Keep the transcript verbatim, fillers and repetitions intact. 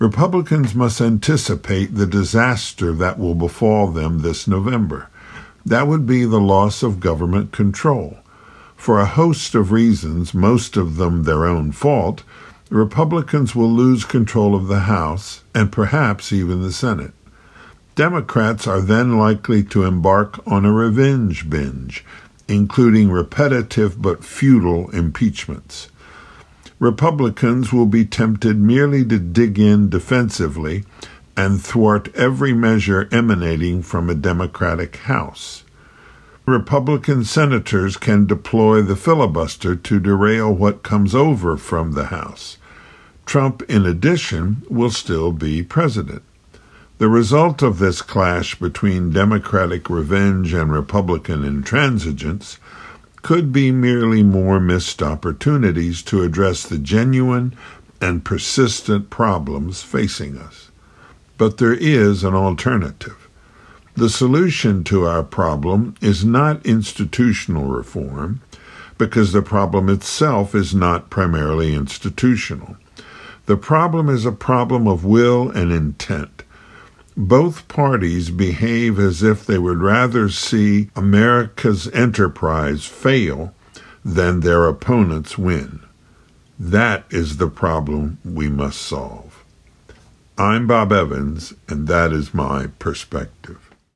Republicans must anticipate the disaster that will befall them this November. That would be the loss of government control. For a host of reasons, most of them their own fault, Republicans will lose control of the House and perhaps even the Senate. Democrats are then likely to embark on a revenge binge, including repetitive but futile impeachments. Republicans will be tempted merely to dig in defensively and thwart every measure emanating from a Democratic House. Republican senators can deploy the filibuster to derail what comes over from the House. Trump, in addition, will still be president. The result of this clash between Democratic revenge and Republican intransigence could be merely more missed opportunities to address the genuine and persistent problems facing us. But there is an alternative. The solution to our problem is not institutional reform, because the problem itself is not primarily institutional. The problem is a problem of will and intent. Both parties behave as if they would rather see America's enterprise fail than their opponents win. That is the problem we must solve. I'm Bob Evans, and that is my perspective.